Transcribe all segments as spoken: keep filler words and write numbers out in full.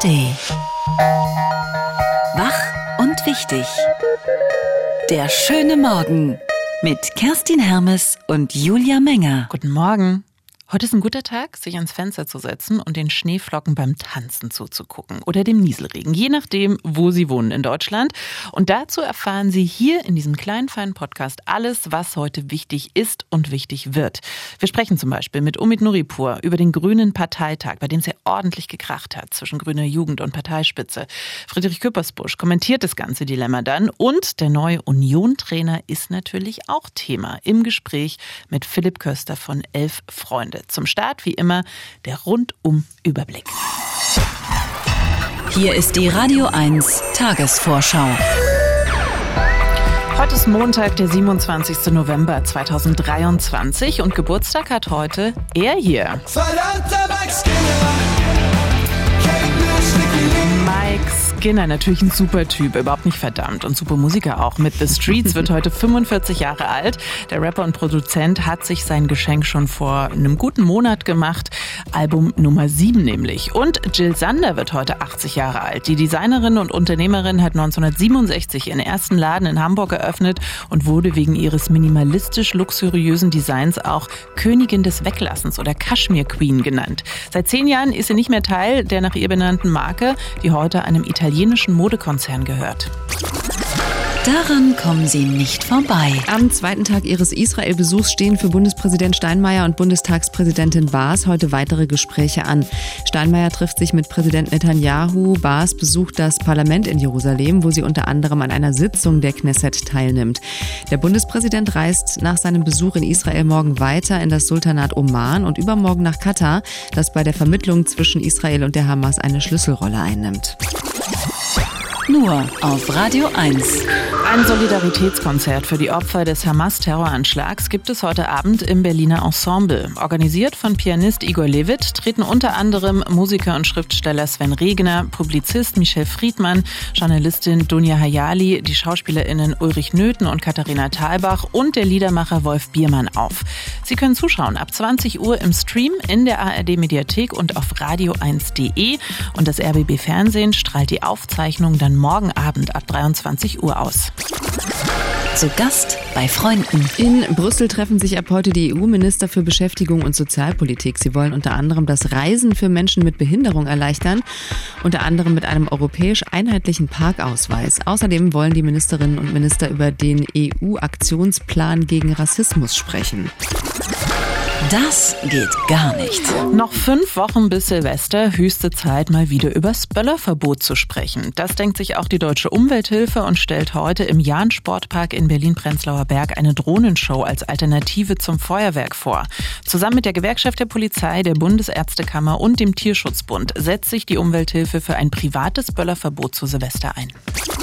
A-D. Wach und wichtig. Der schöne Morgen mit Kerstin Hermes und Julia Menger. Guten Morgen. Heute ist ein guter Tag, sich ans Fenster zu setzen und den Schneeflocken beim Tanzen zuzugucken oder dem Nieselregen, je nachdem, wo Sie wohnen in Deutschland. Und dazu erfahren Sie hier in diesem kleinen, feinen Podcast alles, was heute wichtig ist und wichtig wird. Wir sprechen zum Beispiel mit Omid Nuripur über den Grünen Parteitag, bei dem es ja ordentlich gekracht hat zwischen grüner Jugend und Parteispitze. Friedrich Küppersbusch kommentiert das ganze Dilemma dann und der neue Union-Trainer ist natürlich auch Thema im Gespräch mit Philipp Köster von Elf Freunde. Zum Start wie immer der Rundum-Überblick. Hier ist die Radio eins Tagesvorschau. Heute ist Montag, der siebenundzwanzigster November zweitausenddreiundzwanzig und Geburtstag hat heute er hier. Mike Skinner, natürlich ein super Typ, überhaupt nicht verdammt und super Musiker auch. Mit The Streets wird heute fünfundvierzig Jahre alt. Der Rapper und Produzent hat sich sein Geschenk schon vor einem guten Monat gemacht. Album Nummer sieben nämlich. Und Jill Sander wird heute achtzig Jahre alt. Die Designerin und Unternehmerin hat neunzehnhundertsiebenundsechzig ihren ersten Laden in Hamburg eröffnet und wurde wegen ihres minimalistisch-luxuriösen Designs auch Königin des Weglassens oder Kashmir Queen genannt. Seit zehn Jahren ist sie nicht mehr Teil der nach ihr benannten Marke, die heute einem italienischen Modekonzern gehört. Daran kommen Sie nicht vorbei. Am zweiten Tag ihres Israel-Besuchs stehen für Bundespräsident Steinmeier und Bundestagspräsidentin Baas heute weitere Gespräche an. Steinmeier trifft sich mit Präsident Netanyahu. Baas besucht das Parlament in Jerusalem, wo sie unter anderem an einer Sitzung der Knesset teilnimmt. Der Bundespräsident reist nach seinem Besuch in Israel morgen weiter in das Sultanat Oman und übermorgen nach Katar, das bei der Vermittlung zwischen Israel und der Hamas eine Schlüsselrolle einnimmt. Nur auf Radio eins. Ein Solidaritätskonzert für die Opfer des Hamas-Terroranschlags gibt es heute Abend im Berliner Ensemble. Organisiert von Pianist Igor Levit treten unter anderem Musiker und Schriftsteller Sven Regner, Publizist Michel Friedmann, Journalistin Dunja Hayali, die SchauspielerInnen Ulrich Nöthen und Katharina Thalbach und der Liedermacher Wolf Biermann auf. Sie können zuschauen ab zwanzig Uhr im Stream in der A R D-Mediathek und auf radio eins punkt de und das R B B Fernsehen strahlt die Aufzeichnung dann morgen Abend ab dreiundzwanzig Uhr aus. Zu Gast bei Freunden. In Brüssel treffen sich ab heute die E U-Minister für Beschäftigung und Sozialpolitik. Sie wollen unter anderem das Reisen für Menschen mit Behinderung erleichtern, unter anderem mit einem europäisch einheitlichen Parkausweis. Außerdem wollen die Ministerinnen und Minister über den E U-Aktionsplan gegen Rassismus sprechen. Das geht gar nicht. Noch fünf Wochen bis Silvester, höchste Zeit, mal wieder übers Böllerverbot zu sprechen. Das denkt sich auch die Deutsche Umwelthilfe und stellt heute im Jahn-Sportpark in Berlin-Prenzlauer Berg eine Drohnenshow als Alternative zum Feuerwerk vor. Zusammen mit der Gewerkschaft der Polizei, der Bundesärztekammer und dem Tierschutzbund setzt sich die Umwelthilfe für ein privates Böllerverbot zu Silvester ein.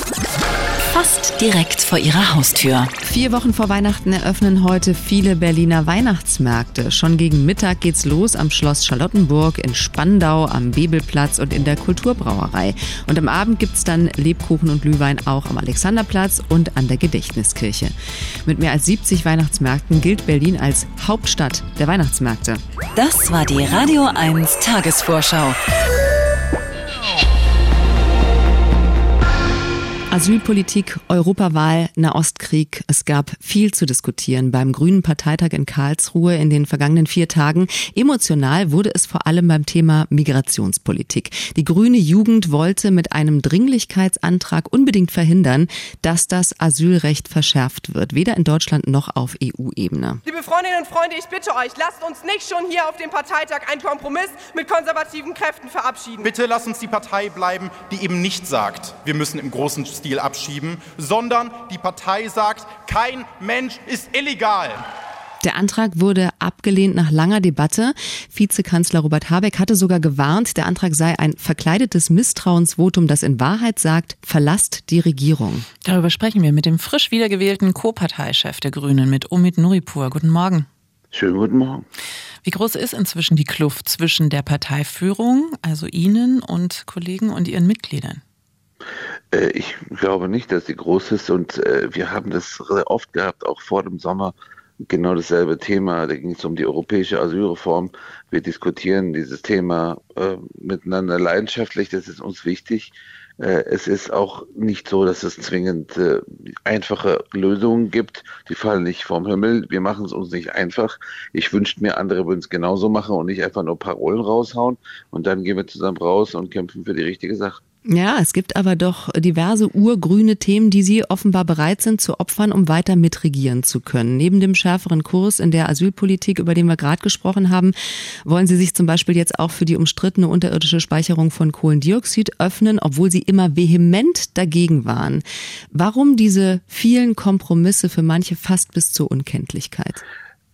Fast direkt vor ihrer Haustür. Vier Wochen vor Weihnachten eröffnen heute viele Berliner Weihnachtsmärkte. Schon gegen Mittag geht's los am Schloss Charlottenburg, in Spandau, am Bebelplatz und in der Kulturbrauerei. Und am Abend gibt's dann Lebkuchen und Glühwein auch am Alexanderplatz und an der Gedächtniskirche. Mit mehr als siebzig Weihnachtsmärkten gilt Berlin als Hauptstadt der Weihnachtsmärkte. Das war die Radio eins Tagesvorschau. Asylpolitik, Europawahl, Nahostkrieg. Es gab viel zu diskutieren beim Grünen Parteitag in Karlsruhe in den vergangenen vier Tagen. Emotional wurde es vor allem beim Thema Migrationspolitik. Die grüne Jugend wollte mit einem Dringlichkeitsantrag unbedingt verhindern, dass das Asylrecht verschärft wird. Weder in Deutschland noch auf E U-Ebene. Liebe Freundinnen und Freunde, ich bitte euch, lasst uns nicht schon hier auf dem Parteitag einen Kompromiss mit konservativen Kräften verabschieden. Bitte lasst uns die Partei bleiben, die eben nicht sagt, wir müssen im großen Stil abschieben, sondern die Partei sagt, kein Mensch ist illegal. Der Antrag wurde abgelehnt nach langer Debatte. Vizekanzler Robert Habeck hatte sogar gewarnt, der Antrag sei ein verkleidetes Misstrauensvotum, das in Wahrheit sagt, verlasst die Regierung. Darüber sprechen wir mit dem frisch wiedergewählten Co-Parteichef der Grünen, mit Omid Nuripur. Guten Morgen. Schönen guten Morgen. Wie groß ist inzwischen die Kluft zwischen der Parteiführung, also Ihnen und Kollegen, und Ihren Mitgliedern? Ich glaube nicht, dass sie groß ist und wir haben das oft gehabt, auch vor dem Sommer genau dasselbe Thema. Da ging es um die europäische Asylreform. Wir diskutieren dieses Thema äh, miteinander leidenschaftlich. Das ist uns wichtig. Äh, es ist auch nicht so, dass es zwingend äh, einfache Lösungen gibt. Die fallen nicht vom Himmel. Wir machen es uns nicht einfach. Ich wünschte mir, andere würden es genauso machen und nicht einfach nur Parolen raushauen. Und dann gehen wir zusammen raus und kämpfen für die richtige Sache. Ja, es gibt aber doch diverse urgrüne Themen, die Sie offenbar bereit sind zu opfern, um weiter mitregieren zu können. Neben dem schärferen Kurs in der Asylpolitik, über den wir gerade gesprochen haben, wollen Sie sich zum Beispiel jetzt auch für die umstrittene unterirdische Speicherung von Kohlendioxid öffnen, obwohl Sie immer vehement dagegen waren. Warum diese vielen Kompromisse für manche fast bis zur Unkenntlichkeit?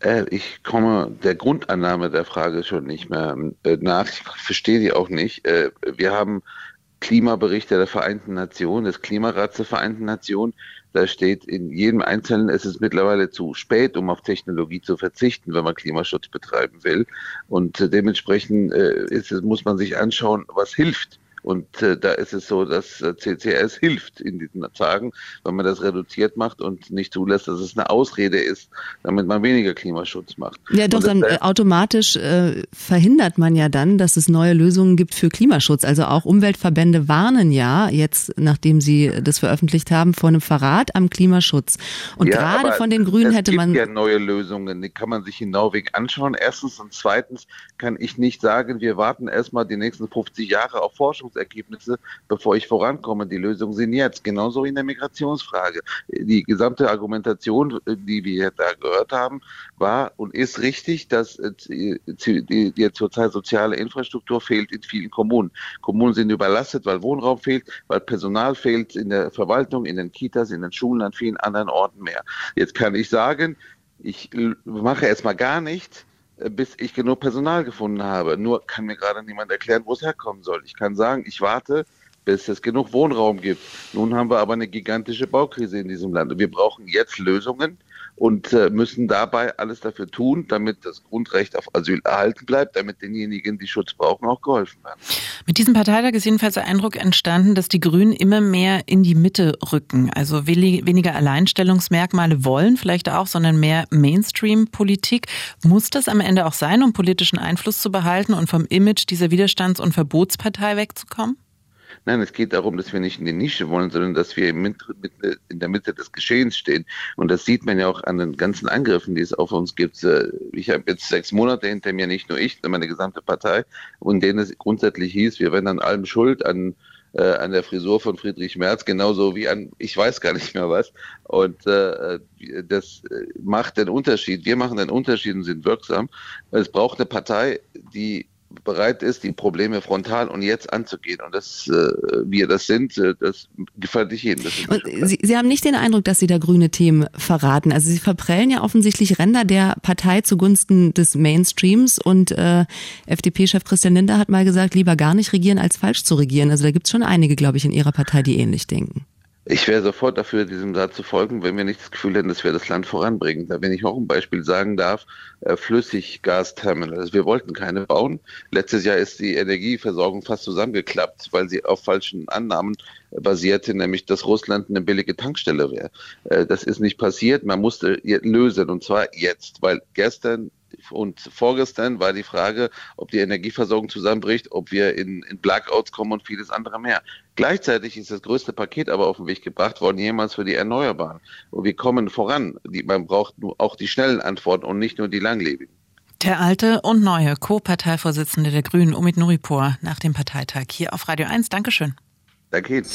Ich komme der Grundannahme der Frage schon nicht mehr nach. Ich verstehe die auch nicht. Wir haben Klimaberichte der Vereinten Nationen, des Klimarats der Vereinten Nationen. Da steht in jedem Einzelnen, es ist mittlerweile zu spät, um auf Technologie zu verzichten, wenn man Klimaschutz betreiben will. Und äh, dementsprechend äh, ist es, muss man sich anschauen, was hilft. Und äh, da ist es so, dass äh, C C S hilft in diesen Tagen, wenn man das reduziert macht und nicht zulässt, dass es eine Ausrede ist, damit man weniger Klimaschutz macht. Ja, doch, dann äh, automatisch äh, verhindert man ja dann, dass es neue Lösungen gibt für Klimaschutz. Also auch Umweltverbände warnen ja jetzt, nachdem sie das veröffentlicht haben, vor einem Verrat am Klimaschutz. Und ja, gerade von den Grünen hätte man... Es gibt ja neue Lösungen, die kann man sich in Norwegen anschauen. Erstens und zweitens kann ich nicht sagen, wir warten erstmal die nächsten fünfzig Jahre auf Forschung. Ergebnisse, bevor ich vorankomme. Die Lösungen sind jetzt. Genauso in der Migrationsfrage. Die gesamte Argumentation, die wir da gehört haben, war und ist richtig, dass die, die, die zurzeit soziale Infrastruktur fehlt in vielen Kommunen. Kommunen sind überlastet, weil Wohnraum fehlt, weil Personal fehlt in der Verwaltung, in den Kitas, in den Schulen, an vielen anderen Orten mehr. Jetzt kann ich sagen, ich mache erstmal gar nichts, bis ich genug Personal gefunden habe. Nur kann mir gerade niemand erklären, wo es herkommen soll. Ich kann sagen, ich warte, bis es genug Wohnraum gibt. Nun haben wir aber eine gigantische Baukrise in diesem Land. Und wir brauchen jetzt Lösungen und äh, müssen dabei alles dafür tun, damit das Grundrecht auf Asyl erhalten bleibt, damit denjenigen, die Schutz brauchen, auch geholfen werden. Mit diesem Parteitag ist jedenfalls der Eindruck entstanden, dass die Grünen immer mehr in die Mitte rücken. Also weniger Alleinstellungsmerkmale wollen vielleicht auch, sondern mehr Mainstream-Politik. Muss das am Ende auch sein, um politischen Einfluss zu behalten und vom Image dieser Widerstands- und Verbotspartei wegzukommen? Nein, es geht darum, dass wir nicht in die Nische wollen, sondern dass wir in der Mitte des Geschehens stehen. Und das sieht man ja auch an den ganzen Angriffen, die es auf uns gibt. Ich habe jetzt sechs Monate hinter mir, nicht nur ich, sondern meine gesamte Partei, in denen es grundsätzlich hieß, wir werden an allem schuld, an äh, an der Frisur von Friedrich Merz, genauso wie an, ich weiß gar nicht mehr was. Und äh, das macht den Unterschied. Wir machen den Unterschied und sind wirksam. Es braucht eine Partei, die bereit ist, die Probleme frontal und jetzt anzugehen. Und dass äh, wir das sind, äh, das gefällt nicht jedem. Und Sie, Sie haben nicht den Eindruck, dass Sie da grüne Themen verraten. Also Sie verprellen ja offensichtlich Ränder der Partei zugunsten des Mainstreams. Und äh, F D P-Chef Christian Lindner hat mal gesagt, lieber gar nicht regieren, als falsch zu regieren. Also da gibt es schon einige, glaube ich, in Ihrer Partei, die ähnlich denken. Ich wäre sofort dafür, diesem Satz zu folgen, wenn wir nicht das Gefühl hätten, dass wir das Land voranbringen. Da, wenn ich noch ein Beispiel sagen darf, äh, Flüssiggasterminals. Wir wollten keine bauen. Letztes Jahr ist die Energieversorgung fast zusammengeklappt, weil sie auf falschen Annahmen basierte, nämlich dass Russland eine billige Tankstelle wäre. Äh, das ist nicht passiert. Man musste lösen, und zwar jetzt, weil gestern und vorgestern war die Frage, ob die Energieversorgung zusammenbricht, ob wir in, in Blackouts kommen und vieles andere mehr. Gleichzeitig ist das größte Paket aber auf den Weg gebracht worden, jemals für die Erneuerbaren. Und wir kommen voran. Die, man braucht nur auch die schnellen Antworten und nicht nur die langlebigen. Der alte und neue Co-Parteivorsitzende der Grünen, Omid Nuripur, nach dem Parteitag hier auf Radio eins. Dankeschön. Danke Ihnen.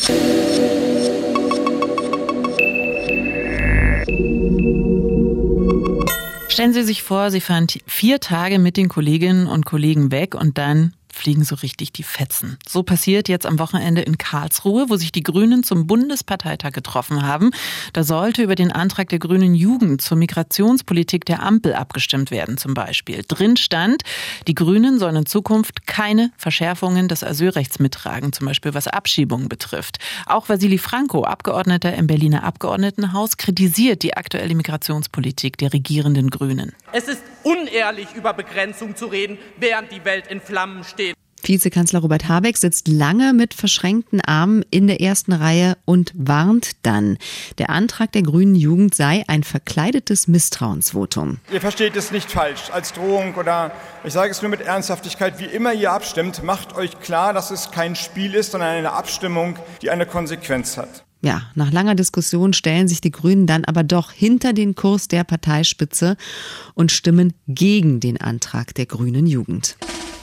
Stellen Sie sich vor, Sie fahren vier Tage mit den Kolleginnen und Kollegen weg und dann fliegen so richtig die Fetzen. So passiert jetzt am Wochenende in Karlsruhe, wo sich die Grünen zum Bundesparteitag getroffen haben. Da sollte über den Antrag der grünen Jugend zur Migrationspolitik der Ampel abgestimmt werden zum Beispiel. Drin stand, die Grünen sollen in Zukunft keine Verschärfungen des Asylrechts mittragen, zum Beispiel was Abschiebungen betrifft. Auch Vasili Franco, Abgeordneter im Berliner Abgeordnetenhaus, kritisiert die aktuelle Migrationspolitik der regierenden Grünen. Es ist unehrlich, über Begrenzung zu reden, während die Welt in Flammen steht. Vizekanzler Robert Habeck sitzt lange mit verschränkten Armen in der ersten Reihe und warnt dann. Der Antrag der grünen Jugend sei ein verkleidetes Misstrauensvotum. Ihr versteht es nicht falsch als Drohung oder ich sage es nur mit Ernsthaftigkeit. Wie immer ihr abstimmt, macht euch klar, dass es kein Spiel ist, sondern eine Abstimmung, die eine Konsequenz hat. Ja, nach langer Diskussion stellen sich die Grünen dann aber doch hinter den Kurs der Parteispitze und stimmen gegen den Antrag der grünen Jugend.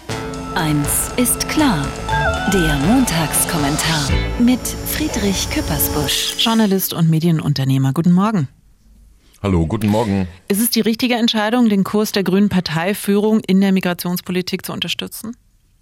Eins ist klar. Der Montagskommentar mit Friedrich Küppersbusch. Journalist und Medienunternehmer. Guten Morgen. Hallo, guten Morgen. Ist es die richtige Entscheidung, den Kurs der grünen Parteiführung in der Migrationspolitik zu unterstützen?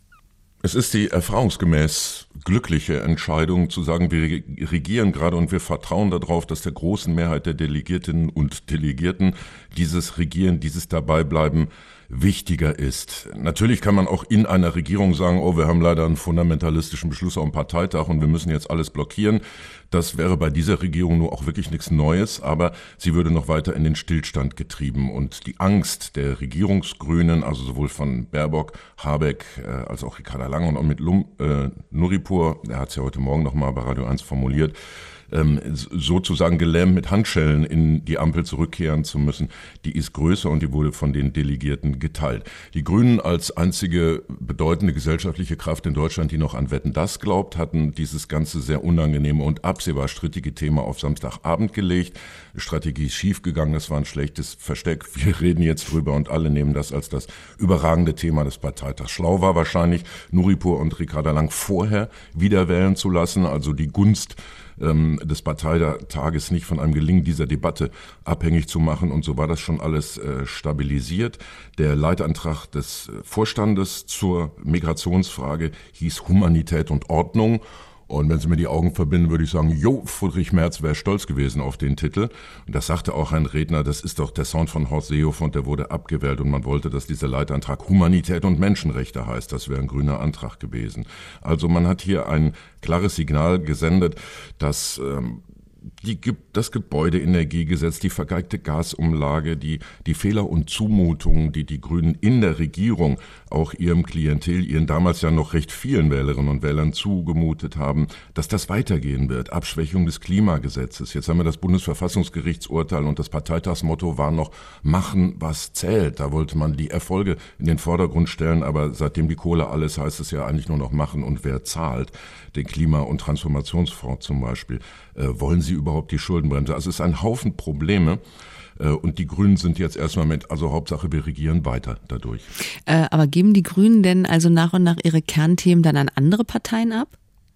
Es ist die erfahrungsgemäß glückliche Entscheidung zu sagen, wir regieren gerade und wir vertrauen darauf, dass der großen Mehrheit der Delegiertinnen und Delegierten dieses Regieren, dieses Dabeibleiben wichtiger ist. Natürlich kann man auch in einer Regierung sagen, oh, wir haben leider einen fundamentalistischen Beschluss am Parteitag und wir müssen jetzt alles blockieren. Das wäre bei dieser Regierung nur auch wirklich nichts Neues, aber sie würde noch weiter in den Stillstand getrieben. Und die Angst der Regierungsgrünen, also sowohl von Baerbock, Habeck äh, als auch Ricarda Lang und auch mit Lum, äh, Nuripur, der hat es ja heute Morgen nochmal bei Radio eins formuliert, ähm, sozusagen gelähmt mit Handschellen in die Ampel zurückkehren zu müssen, die ist größer und die wurde von den Delegierten geteilt. Die Grünen als einzige bedeutende gesellschaftliche Kraft in Deutschland, die noch an Wetten, das glaubt, hatten dieses ganze sehr unangenehme und absehbar strittige Thema auf Samstagabend gelegt. Die Strategie ist schiefgegangen, das war ein schlechtes Versteck. Wir reden jetzt drüber und alle nehmen das als das überragende Thema des Parteitags. Schlau war wahrscheinlich, Nuripur und Ricarda Lang vorher wieder wählen zu lassen, also die Gunst des Parteitages nicht von einem Gelingen dieser Debatte abhängig zu machen. Und so war das schon alles äh, stabilisiert. Der Leitantrag des Vorstandes zur Migrationsfrage hieß Humanität und Ordnung. Und wenn Sie mir die Augen verbinden, würde ich sagen, jo, Friedrich Merz wäre stolz gewesen auf den Titel. Und das sagte auch ein Redner, das ist doch der Sound von Horst Seehofer und der wurde abgewählt und man wollte, dass dieser Leitantrag Humanität und Menschenrechte heißt. Das wäre ein grüner Antrag gewesen. Also man hat hier ein klares Signal gesendet, dass ähm, Die, das Gebäudeenergiegesetz, die vergeigte Gasumlage, die, die Fehler und Zumutungen, die die Grünen in der Regierung auch ihrem Klientel, ihren damals ja noch recht vielen Wählerinnen und Wählern zugemutet haben, dass das weitergehen wird. Abschwächung des Klimagesetzes. Jetzt haben wir das Bundesverfassungsgerichtsurteil und das Parteitagsmotto war noch machen, was zählt. Da wollte man die Erfolge in den Vordergrund stellen, aber seitdem die Kohle alles, heißt es ja eigentlich nur noch machen und wer zahlt. Den Klima- und Transformationsfonds zum Beispiel. Äh, wollen Sie überhaupt die Schuldenbremse? Also es ist ein Haufen Probleme. Und die Grünen sind jetzt erstmal mit, also Hauptsache wir regieren weiter dadurch. Äh, aber geben die Grünen denn also nach und nach ihre Kernthemen dann an andere Parteien ab?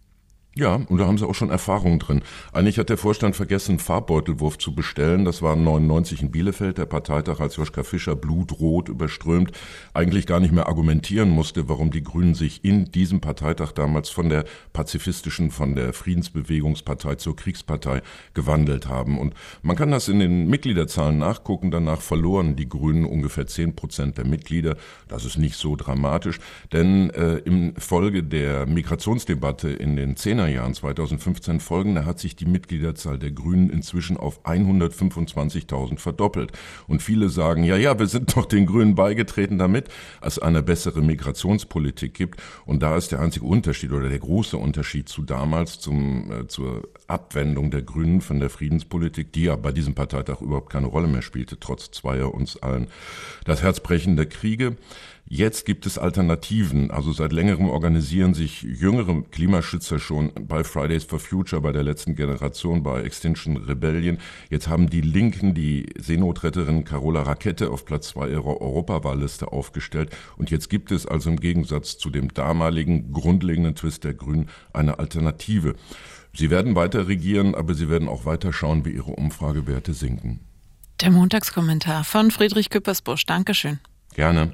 Ja, und da haben sie auch schon Erfahrungen drin. Eigentlich hat der Vorstand vergessen, einen Farbbeutelwurf zu bestellen. Das war neunundneunzig in Bielefeld, der Parteitag, als Joschka Fischer blutrot überströmt eigentlich gar nicht mehr argumentieren musste, warum die Grünen sich in diesem Parteitag damals von der pazifistischen, von der Friedensbewegungspartei zur Kriegspartei gewandelt haben. Und man kann das in den Mitgliederzahlen nachgucken. Danach verloren die Grünen ungefähr zehn Prozent der Mitglieder. Das ist nicht so dramatisch, denn äh, im Folge der Migrationsdebatte in den zehner Jahren zweitausendfünfzehn folgende hat sich die Mitgliederzahl der Grünen inzwischen auf hundertfünfundzwanzigtausend verdoppelt. Und viele sagen, ja, ja, wir sind doch den Grünen beigetreten, damit es eine bessere Migrationspolitik gibt. Und da ist der einzige Unterschied oder der große Unterschied zu damals, zum, äh, zur Abwendung der Grünen von der Friedenspolitik, die ja bei diesem Parteitag überhaupt keine Rolle mehr spielte, trotz zweier uns allen das Herz brechender Kriege. Jetzt gibt es Alternativen. Also seit längerem organisieren sich jüngere Klimaschützer schon bei Fridays for Future, bei der letzten Generation, bei Extinction Rebellion. Jetzt haben die Linken die Seenotretterin Carola Rakete auf Platz zwei ihrer Europawahlliste aufgestellt. Und jetzt gibt es also im Gegensatz zu dem damaligen grundlegenden Twist der Grünen eine Alternative. Sie werden weiter regieren, aber sie werden auch weiter schauen, wie ihre Umfragewerte sinken. Der Montagskommentar von Friedrich Küppersbusch. Dankeschön. Gerne.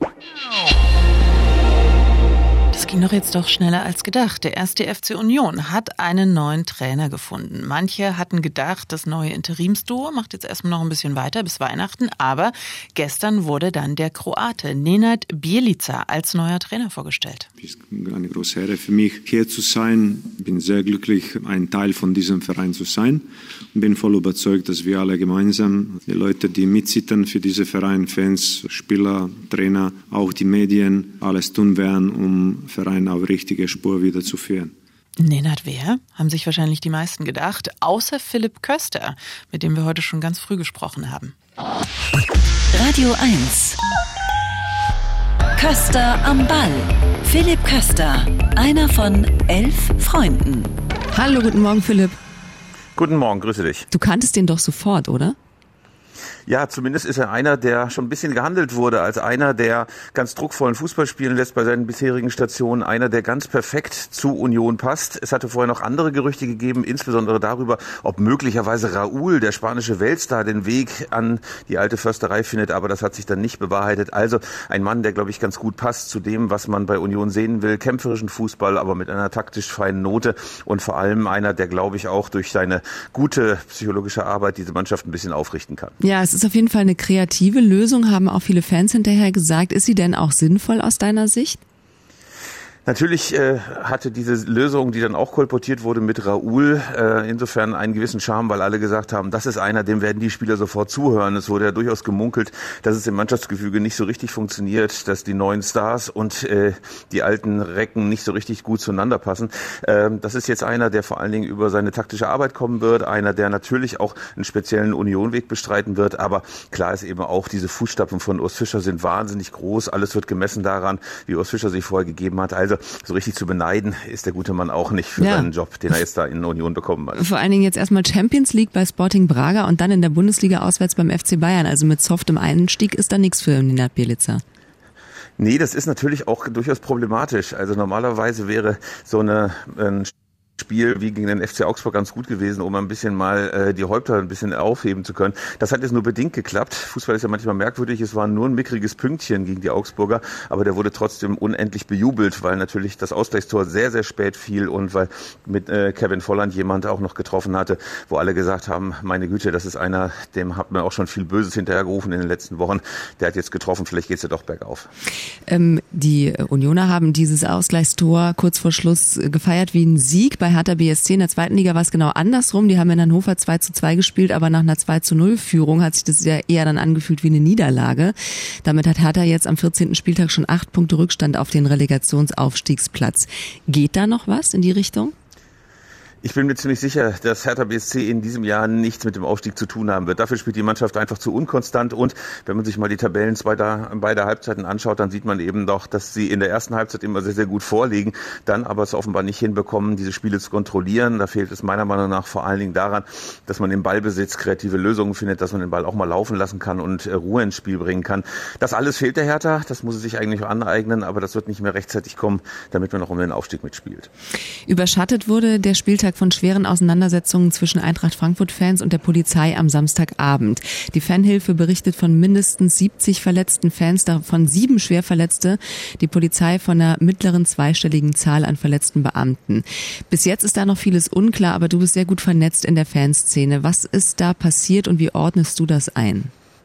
Das ging doch jetzt doch schneller als gedacht. Der erste F C Union hat einen neuen Trainer gefunden. Manche hatten gedacht, das neue Interimsduo macht jetzt erstmal noch ein bisschen weiter bis Weihnachten. Aber gestern wurde dann der Kroate Nenad Bjelica als neuer Trainer vorgestellt. Es ist eine große Ehre für mich, hier zu sein. Ich bin sehr glücklich, ein Teil von diesem Verein zu sein. Und bin voll überzeugt, dass wir alle gemeinsam, die Leute, die mitsittern für diesen Verein, Fans, Spieler, Trainer, auch die Medien, alles tun werden, um Verein auf richtige Spur wieder zu führen. Nenad wer? Haben sich wahrscheinlich die meisten gedacht, außer Philipp Köster, mit dem wir heute schon ganz früh gesprochen haben. Radio eins. Köster am Ball. Philipp Köster, einer von elf Freunden. Hallo, guten Morgen, Philipp. Guten Morgen, grüße dich. Du kanntest den doch sofort, oder? Ja, zumindest ist er einer, der schon ein bisschen gehandelt wurde, als einer, der ganz druckvollen Fußball spielen lässt bei seinen bisherigen Stationen, einer, der ganz perfekt zu Union passt. Es hatte vorher noch andere Gerüchte gegeben, insbesondere darüber, ob möglicherweise Raúl, der spanische Weltstar, den Weg an die alte Försterei findet, aber das hat sich dann nicht bewahrheitet. Also ein Mann, der, glaube ich, ganz gut passt zu dem, was man bei Union sehen will, kämpferischen Fußball, aber mit einer taktisch feinen Note und vor allem einer, der, glaube ich, auch durch seine gute psychologische Arbeit diese Mannschaft ein bisschen aufrichten kann. Ja, es ist auf jeden Fall eine kreative Lösung, haben auch viele Fans hinterher gesagt. Ist sie denn auch sinnvoll aus deiner Sicht? Natürlich äh, hatte diese Lösung, die dann auch kolportiert wurde mit Raúl, äh, insofern einen gewissen Charme, weil alle gesagt haben, das ist einer, dem werden die Spieler sofort zuhören. Es wurde ja durchaus gemunkelt, dass es im Mannschaftsgefüge nicht so richtig funktioniert, dass die neuen Stars und äh, die alten Recken nicht so richtig gut zueinander passen. Ähm, das ist jetzt einer, der vor allen Dingen über seine taktische Arbeit kommen wird, einer, der natürlich auch einen speziellen Unionweg bestreiten wird, aber klar ist eben auch, diese Fußstapfen von Urs Fischer sind wahnsinnig groß. Alles wird gemessen daran, wie Urs Fischer sich vorher gegeben hat. Also so richtig zu beneiden ist der gute Mann auch nicht für ja. seinen Job, den er jetzt da in Union bekommen hat. Vor allen Dingen jetzt erstmal Champions League bei Sporting Braga und dann in der Bundesliga auswärts beim F C Bayern. Also mit softem Einstieg ist da nichts für Nenad Bjelica. Nee, das ist natürlich auch durchaus problematisch. Also normalerweise wäre so eine ein Spiel wie gegen den F C Augsburg ganz gut gewesen, um ein bisschen mal äh, die Häupter ein bisschen aufheben zu können. Das hat jetzt nur bedingt geklappt. Fußball ist ja manchmal merkwürdig. Es war nur ein mickriges Pünktchen gegen die Augsburger, aber der wurde trotzdem unendlich bejubelt, weil natürlich das Ausgleichstor sehr, sehr spät fiel und weil mit äh, Kevin Volland jemand auch noch getroffen hatte, wo alle gesagt haben, meine Güte, das ist einer, dem hat man auch schon viel Böses hinterhergerufen in den letzten Wochen. Der hat jetzt getroffen, vielleicht geht's ja doch bergauf. Ähm, die Unioner haben dieses Ausgleichstor kurz vor Schluss gefeiert wie ein Sieg. Bei Hertha B S C in der zweiten Liga war es genau andersrum. Die haben in Hannover zwei zu zwei gespielt, aber nach einer zwei zu null Führung hat sich das ja eher dann angefühlt wie eine Niederlage. Damit hat Hertha jetzt am vierzehnten Spieltag schon acht Punkte Rückstand auf den Relegationsaufstiegsplatz. Geht da noch was in die Richtung? Ich bin mir ziemlich sicher, dass Hertha B S C in diesem Jahr nichts mit dem Aufstieg zu tun haben wird. Dafür spielt die Mannschaft einfach zu unkonstant und wenn man sich mal die Tabellen beider, beider Halbzeiten anschaut, dann sieht man eben doch, dass sie in der ersten Halbzeit immer sehr, sehr gut vorliegen, dann aber es offenbar nicht hinbekommen, diese Spiele zu kontrollieren. Da fehlt es meiner Meinung nach vor allen Dingen daran, dass man im Ballbesitz kreative Lösungen findet, dass man den Ball auch mal laufen lassen kann und Ruhe ins Spiel bringen kann. Das alles fehlt der Hertha, das muss sie sich eigentlich aneignen, aber das wird nicht mehr rechtzeitig kommen, damit man noch um den Aufstieg mitspielt. Überschattet wurde der Spieltag von schweren Auseinandersetzungen zwischen Eintracht Frankfurt-Fans und der Polizei am Samstagabend. Die Fanhilfe berichtet von mindestens siebzig verletzten Fans, davon sieben Schwerverletzte. Die Polizei von einer mittleren zweistelligen Zahl an verletzten Beamten. Bis jetzt ist da noch vieles unklar, aber du bist sehr gut vernetzt in der Fanszene. Was ist da passiert und wie ordnest du das ein?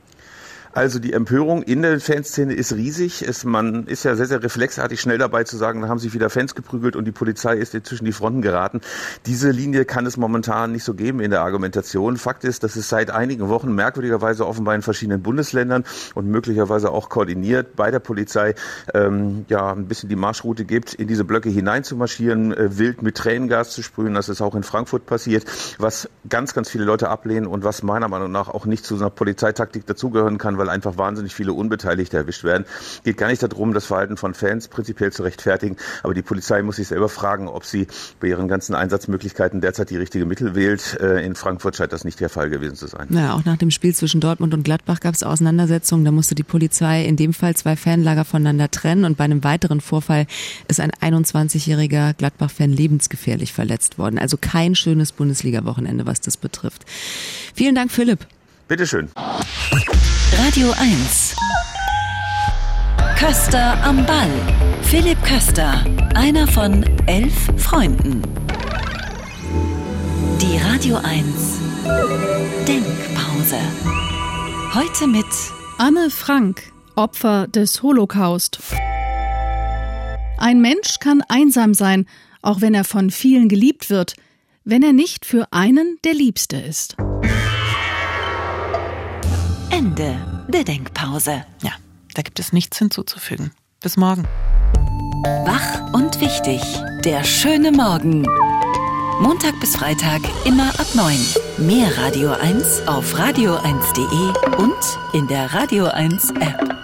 Also die Empörung in der Fanszene ist riesig. Es, man ist ja sehr, sehr reflexartig schnell dabei zu sagen, da haben sich wieder Fans geprügelt und die Polizei ist jetzt zwischen die Fronten geraten. Diese Linie kann es momentan nicht so geben in der Argumentation. Fakt ist, dass es seit einigen Wochen merkwürdigerweise offenbar in verschiedenen Bundesländern und möglicherweise auch koordiniert bei der Polizei ähm, ja ein bisschen die Marschroute gibt, in diese Blöcke hinein zu marschieren, äh, wild mit Tränengas zu sprühen. Das ist auch in Frankfurt passiert, was ganz, ganz viele Leute ablehnen und was meiner Meinung nach auch nicht zu einer Polizeitaktik dazugehören kann, weil einfach wahnsinnig viele Unbeteiligte erwischt werden. Geht gar nicht darum, das Verhalten von Fans prinzipiell zu rechtfertigen, aber die Polizei muss sich selber fragen, ob sie bei ihren ganzen Einsatzmöglichkeiten derzeit die richtige Mittel wählt. In Frankfurt scheint das nicht der Fall gewesen zu sein. Ja, auch nach dem Spiel zwischen Dortmund und Gladbach gab es Auseinandersetzungen. Da musste die Polizei in dem Fall zwei Fanlager voneinander trennen und bei einem weiteren Vorfall ist ein einundzwanzigjähriger Gladbach-Fan lebensgefährlich verletzt worden. Also kein schönes Bundesliga-Wochenende, was das betrifft. Vielen Dank, Philipp. Bitteschön. Radio eins. Köster am Ball. Philipp Köster, einer von elf Freunden. Die Radio eins Denkpause. Heute mit Anne Frank, Opfer des Holocaust. Ein Mensch kann einsam sein, auch wenn er von vielen geliebt wird, wenn er nicht für einen der Liebste ist. Ende der Denkpause. Ja, da gibt es nichts hinzuzufügen. Bis morgen. Wach und wichtig. Der schöne Morgen. Montag bis Freitag immer ab neun. Mehr Radio eins auf radio eins punkt de und in der Radio eins App.